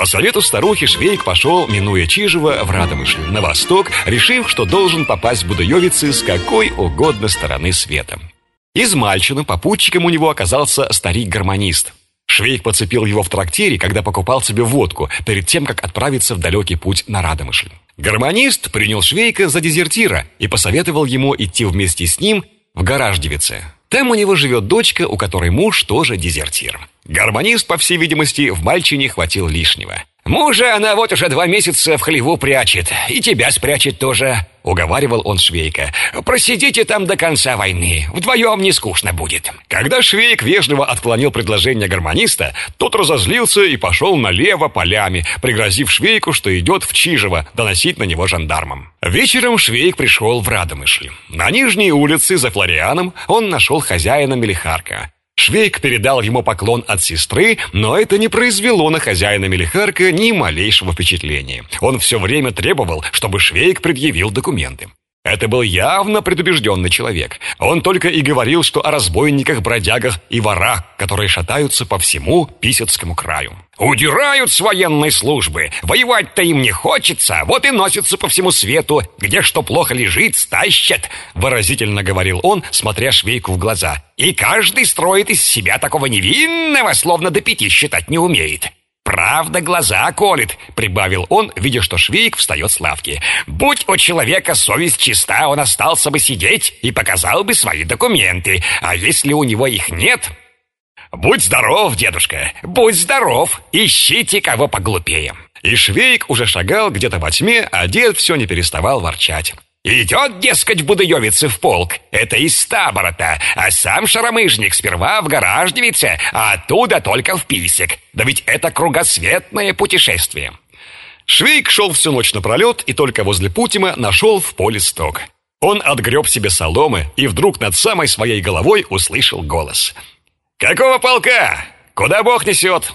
совету старухи Швейк пошел, минуя Чижево, в Радомышль, на восток, решив, что должен попасть в Будуевицы с какой угодно стороны света. Измальченным попутчиком у него оказался старик-гармонист. Швейк подцепил его в трактире, когда покупал себе водку, перед тем, как отправиться в далекий путь на Радомышль. Гармонист принял Швейка за дезертира и посоветовал ему идти вместе с ним в Гараждевице. Там у него живет дочка, у которой муж тоже дезертир. Гармонист, по всей видимости, в Мальчине хватил лишнего. «Мужа она вот уже 2 месяца в хлеву прячет, и тебя спрячет тоже», — уговаривал он Швейка. «Просидите там до конца войны, вдвоем не скучно будет». Когда Швейк вежливо отклонил предложение гармониста, тот разозлился и пошел налево полями, пригрозив Швейку, что идет в Чижево доносить на него жандармам. Вечером Швейк пришел в Радомышль. На Нижней улице за Флорианом он нашел хозяина Мелихарка. Швейк передал ему поклон от сестры, но это не произвело на хозяина Мелихарка ни малейшего впечатления. Он все время требовал, чтобы Швейк предъявил документы. Это был явно предубежденный человек. Он только и говорил, что о разбойниках, бродягах и ворах, которые шатаются по всему Писецкому краю. «Удирают с военной службы, воевать-то им не хочется, вот и носятся по всему свету, где что плохо лежит, стащат», выразительно говорил он, смотря Швейку в глаза. «И каждый строит из себя такого невинного, словно до 5 считать не умеет. Правда, глаза колет», — прибавил он, видя, что Швейк встает с лавки. «Будь у человека совесть чиста, он остался бы сидеть и показал бы свои документы, а если у него их нет...» «Будь здоров, дедушка, будь здоров, ищите кого поглупее». И Швейк уже шагал где-то во тьме, а дед все не переставал ворчать. «Идет, дескать, в Будуевице в полк, это из табора-то, а сам шаромыжник сперва в Гараждевице, а оттуда только в Писек. Да ведь это кругосветное путешествие». Швейк шел всю ночь напролет и только возле Путима нашел в поле сток. Он отгреб себе соломы и вдруг над самой своей головой услышал голос. «Какого полка? Куда Бог несет?»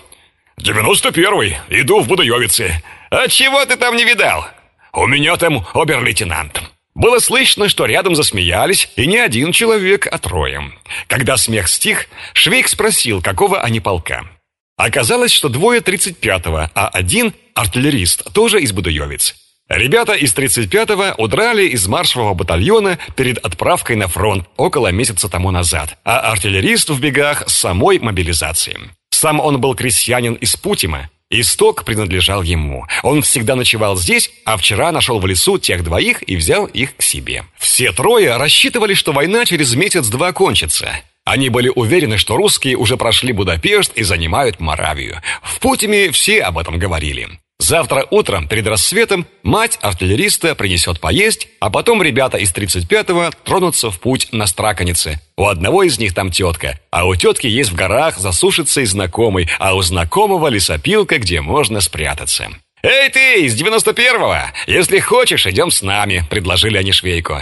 «91-й, иду в Будуевице». «А чего ты там не видал?» «У меня там обер-лейтенант». Было слышно, что рядом засмеялись, и не один человек, а 3. Когда смех стих, Швейк спросил, какого они полка. Оказалось, что 2 35-го, а 1 артиллерист, тоже из Будуевиц. Ребята из 35-го удрали из маршевого батальона перед отправкой на фронт около месяца тому назад, а артиллерист в бегах с самой мобилизации. Сам он был крестьянин из Путима, и сток принадлежал ему. Он всегда ночевал здесь, а вчера нашел в лесу тех 2 и взял их к себе. Все 3 рассчитывали, что война через месяц-два кончится. Они были уверены, что русские уже прошли Будапешт и занимают Моравию. В Путиме все об этом говорили. Завтра утром, перед рассветом, мать артиллериста принесет поесть, а потом ребята из 35-го тронутся в путь на Страконице. У одного из них там тетка, а у тетки есть в горах засушиться знакомый, а у знакомого лесопилка, где можно спрятаться. «Эй ты, из 91-го! Если хочешь, идем с нами», — предложили они Швейку.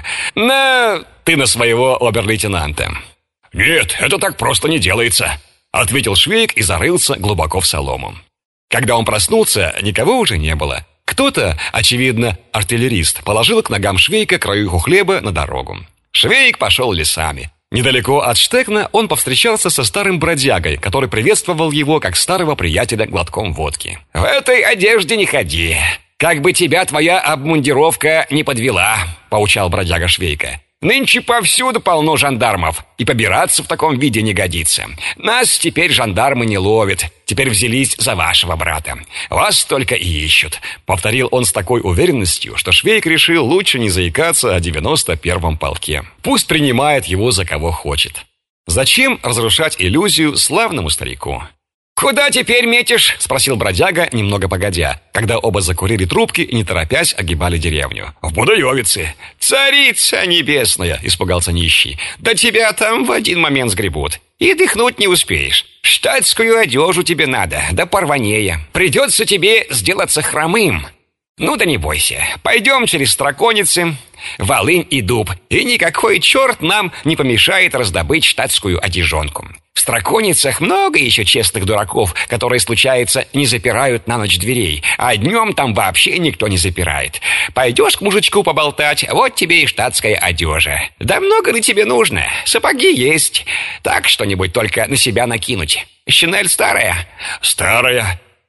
Ты на своего обер-лейтенанта». «Нет, это так просто не делается», — ответил Швейк и зарылся глубоко в солому. Когда он проснулся, никого уже не было. Кто-то, очевидно, артиллерист, положил к ногам Швейка краюху хлеба на дорогу. Швейк пошел лесами. Недалеко от Штекна он повстречался со старым бродягой, который приветствовал его как старого приятеля глотком водки. «В этой одежде не ходи, как бы тебя твоя обмундировка не подвела», — поучал бродяга Швейка. «Нынче повсюду полно жандармов, и побираться в таком виде не годится. Нас теперь жандармы не ловят, теперь взялись за вашего брата. Вас только и ищут», — повторил он с такой уверенностью, что Швейк решил лучше не заикаться о 91-м полке. Пусть принимает его за кого хочет. Зачем разрушать иллюзию славному старику? «Куда теперь метишь?» — спросил бродяга, немного погодя, когда оба закурили трубки и, не торопясь, огибали деревню. «В Будуевице». «Царица небесная!» — испугался нищий. «Да тебя там в один момент сгребут, и дыхнуть не успеешь. Штатскую одежу тебе надо, да порванее. Придется тебе сделаться хромым. Ну да не бойся, пойдем через Страконицы, Волынь и Дуб, и никакой черт нам не помешает раздобыть штатскую одежонку. В Страконицах много еще честных дураков, которые, случается, не запирают на ночь дверей, а днем там вообще никто не запирает. Пойдешь к мужичку поболтать, вот тебе и штатская одежа. Да много ли тебе нужно? Сапоги есть. Так что-нибудь только на себя накинуть. Шинель старая?» «Старая».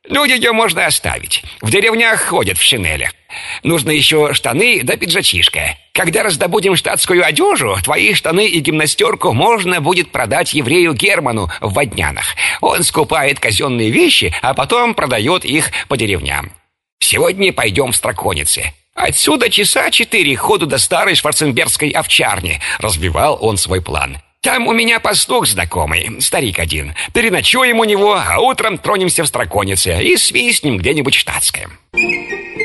Ну, ее можно оставить. В деревнях ходят в шинелях. Нужно еще штаны да пиджачишка. Когда раздобудем штатскую одежу, твои штаны и гимнастерку можно будет продать еврею Герману в Воднянах. Он скупает казенные вещи, а потом продает их по деревням. Сегодня пойдем в Строконице. Отсюда часа 4 ходу до старой шварценбергской овчарни. Разбивал он свой план. Там у меня пастух знакомый, старик один. Переночуем у него, а утром тронемся в Строконице и свистнем где-нибудь штатское.